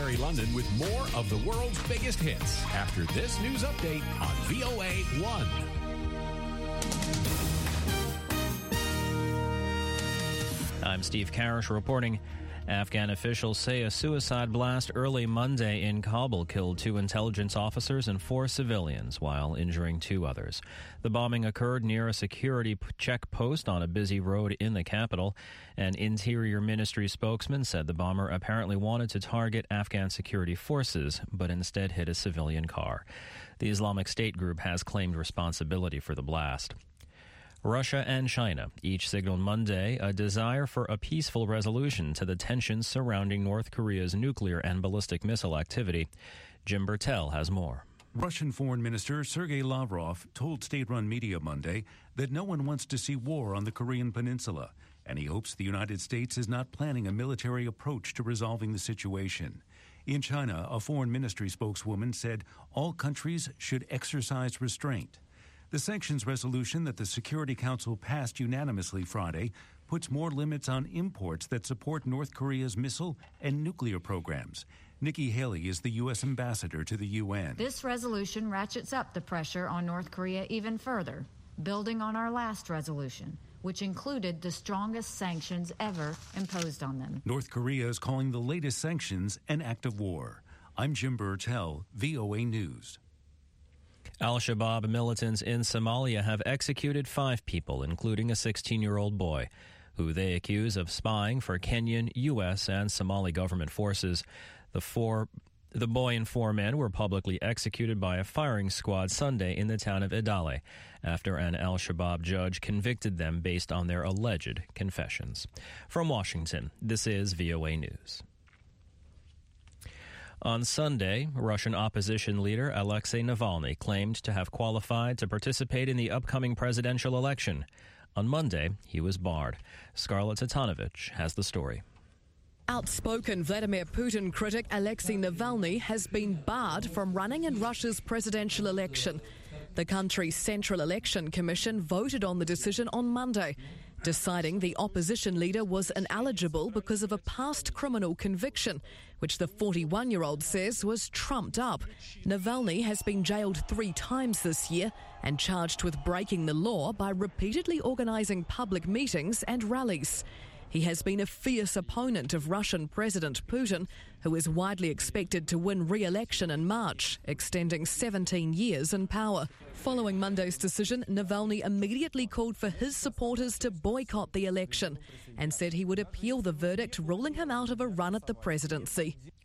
Mary London with more of the world's biggest hits after this news update on VOA 1. I'm Steve Karish reporting. Afghan officials say a suicide blast early Monday in Kabul killed 2 intelligence officers and 4 civilians while injuring 2 others. The bombing occurred near a security check post on a busy road in the capital. An Interior Ministry spokesman said the bomber apparently wanted to target Afghan security forces, but instead hit a civilian car. The Islamic State group has claimed responsibility for the blast. Russia and China each signaled Monday a desire for a peaceful resolution to the tensions surrounding North Korea's nuclear and ballistic missile activity. Jim Bertel has more. Russian Foreign Minister Sergei Lavrov told state-run media Monday that no one wants to see war on the Korean peninsula, and he hopes the United States is not planning a military approach to resolving the situation. In China, a foreign ministry spokeswoman said all countries should exercise restraint. The sanctions resolution that the Security Council passed unanimously Friday puts more limits on imports that support North Korea's missile and nuclear programs. Nikki Haley is the U.S. ambassador to the UN. This resolution ratchets up the pressure on North Korea even further, building on our last resolution, which included the strongest sanctions ever imposed on them. North Korea is calling the latest sanctions an act of war. I'm Jim Bertel, VOA News. Al-Shabaab militants in Somalia have executed 5 people, including a 16-year-old boy, who they accuse of spying for Kenyan, U.S., and Somali government forces. The boy and 4 men were publicly executed by a firing squad Sunday in the town of Idale, after an Al-Shabaab judge convicted them based on their alleged confessions. From Washington, this is VOA News. On Sunday, Russian opposition leader Alexei Navalny claimed to have qualified to participate in the upcoming presidential election. On Monday, he was barred. Scarlett Tatanovich has the story. Outspoken Vladimir Putin critic Alexei Navalny has been barred from running in Russia's presidential election. The country's Central Election Commission voted on the decision on Monday, deciding the opposition leader was ineligible because of a past criminal conviction, which the 41-year-old says was trumped up. Navalny has been jailed 3 times this year and charged with breaking the law by repeatedly organising public meetings and rallies. He has been a fierce opponent of Russian President Putin, who is widely expected to win re-election in March, extending 17 years in power. Following Monday's decision, Navalny immediately called for his supporters to boycott the election and said he would appeal the verdict, ruling him out of a run at the presidency.